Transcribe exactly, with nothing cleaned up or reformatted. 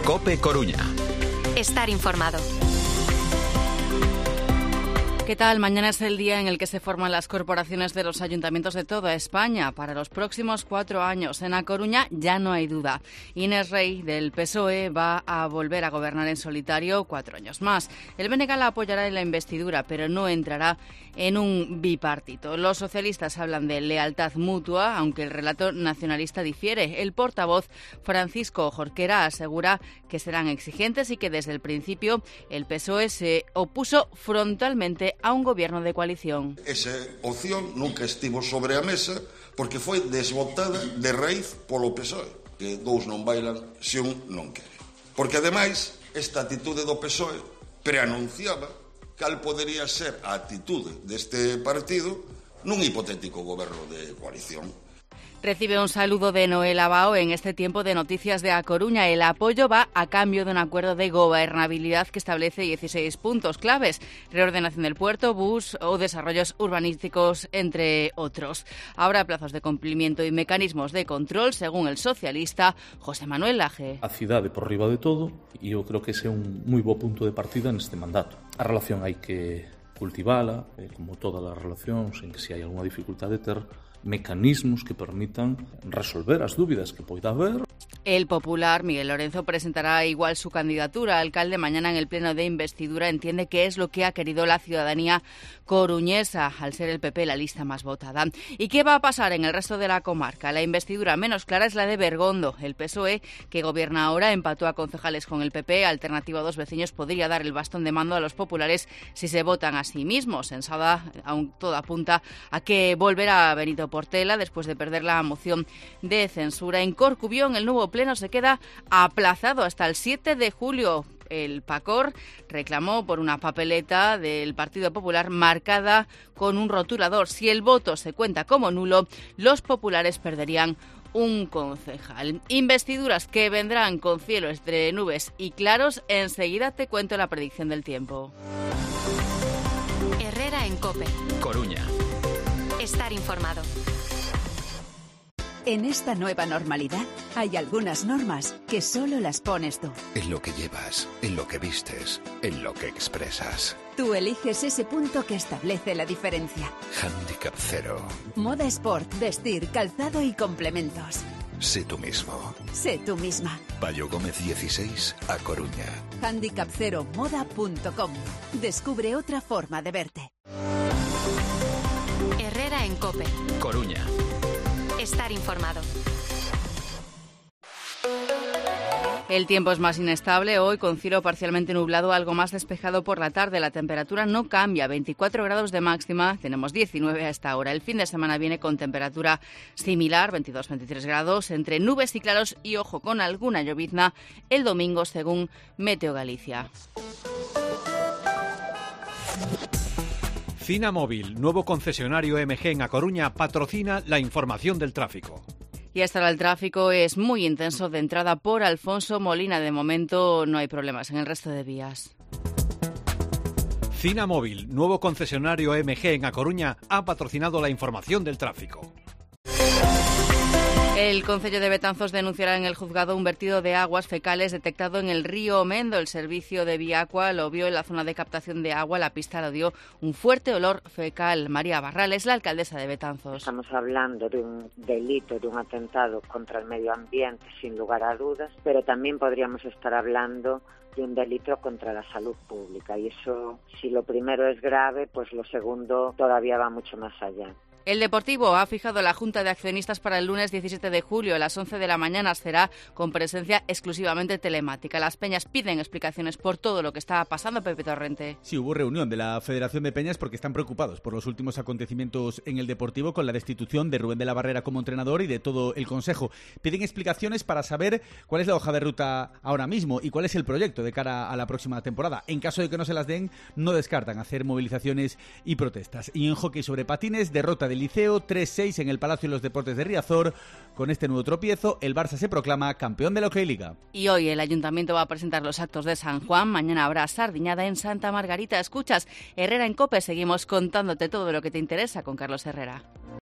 COPE Coruña. Estar informado. ¿Qué tal? Mañana es el día en el que se forman las corporaciones de los ayuntamientos de toda España para los próximos cuatro años. En A Coruña ya no hay duda. Inés Rey, del P S O E, va a volver a gobernar en solitario cuatro años más. El B N G la apoyará en la investidura, pero no entrará en un bipartito. Los socialistas hablan de lealtad mutua, aunque el relato nacionalista difiere. El portavoz Francisco Jorquera asegura que serán exigentes y que desde el principio el P S O E se opuso frontalmente a un gobierno de coalición. Esa opción nunca estivo sobre a mesa porque foi desbotada de raíz polo P S O E, que dous non bailan se un non quere. Porque ademais, esta atitude do P S O E preanunciaba cal podería ser a atitude deste partido nun hipotético goberno de coalición. Recibe un saludo de Noel Abao en este tiempo de noticias de A Coruña. El apoyo va a cambio de un acuerdo de gobernabilidad que establece dieciséis puntos claves: reordenación del puerto, bus o desarrollos urbanísticos, entre otros. Habrá plazos de cumplimiento y mecanismos de control, según el socialista José Manuel Laje. A cidade por riba de todo, e eu creo que ese é un moi bo punto de partida neste mandato. A relación hai que cultivala, eh, como todas as relacións, en que se hai algunha dificultade ter mecanismos que permitan resolver as dúbidas que poida haber. El popular Miguel Lorenzo presentará igual su candidatura a alcalde mañana en el pleno de investidura. Entiende que es lo que ha querido la ciudadanía coruñesa, al ser el P P la lista más votada. ¿Y qué va a pasar en el resto de la comarca? La investidura menos clara es la de Bergondo. El P S O E, que gobierna ahora, empató a concejales con el P P. Alternativa Dos Veciños podría dar el bastón de mando a los populares si se votan a sí mismos. Sensada, aún todo apunta a que volverá Benito Portela después de perder la moción de censura. En Corcubión, el nuevo pleno se queda aplazado hasta el siete de julio. El PACOR reclamó por una papeleta del Partido Popular marcada con un rotulador. Si el voto se cuenta como nulo, los populares perderían un concejal. Investiduras que vendrán con cielo entre nubes y claros. Enseguida te cuento la predicción del tiempo. Herrera en COPE Coruña. Estar informado. En esta nueva normalidad hay algunas normas que solo las pones tú. En lo que llevas, en lo que vistes, en lo que expresas. Tú eliges ese punto que establece la diferencia. Handicap Cero. Moda Sport, vestir, calzado y complementos. Sé tú mismo. Sé tú misma. Payo Gómez dieciséis, A Coruña. handicap cero moda punto com. Descubre otra forma de verte. Herrera en COPE Coruña. Estar informado. El tiempo es más inestable hoy, con cielo parcialmente nublado, algo más despejado por la tarde. La temperatura no cambia, veinticuatro grados de máxima, tenemos diecinueve a esta hora. El fin de semana viene con temperatura similar, veintidós a veintitrés grados, entre nubes y claros y, ojo, con alguna llovizna el domingo, según Meteo Galicia. Cina Móvil, nuevo concesionario M G en A Coruña, patrocina la información del tráfico. Y hasta ahora el tráfico es muy intenso de entrada por Alfonso Molina. De momento no hay problemas en el resto de vías. Cina Móvil, nuevo concesionario M G en A Coruña, ha patrocinado la información del tráfico. El Concello de Betanzos denunciará en el juzgado un vertido de aguas fecales detectado en el río Mendo. El servicio de Viacua lo vio en la zona de captación de agua. La pista lo dio un fuerte olor fecal. María Barral es la alcaldesa de Betanzos. Estamos hablando de un delito, de un atentado contra el medio ambiente, sin lugar a dudas, pero también podríamos estar hablando de un delito contra la salud pública. Y eso, si lo primero es grave, pues lo segundo todavía va mucho más allá. El Deportivo ha fijado la Junta de Accionistas para el lunes diecisiete de julio a las once de la mañana. Será con presencia exclusivamente telemática. Las peñas piden explicaciones por todo lo que está pasando. Pepe Torrente. Sí, hubo reunión de la Federación de Peñas porque están preocupados por los últimos acontecimientos en el Deportivo, con la destitución de Rubén de la Barrera como entrenador y de todo el Consejo. Piden explicaciones para saber cuál es la hoja de ruta ahora mismo y cuál es el proyecto de cara a la próxima temporada. En caso de que no se las den, no descartan hacer movilizaciones y protestas. Y en hockey sobre patines, derrota de Liceo tres seis en el Palacio de los Deportes de Riazor. Con este nuevo tropiezo, el Barça se proclama campeón de la Hockey Liga. Y hoy el Ayuntamiento va a presentar los actos de San Juan. Mañana habrá sardiñada en Santa Margarita. Escuchas Herrera en COPE. Seguimos contándote todo lo que te interesa con Carlos Herrera.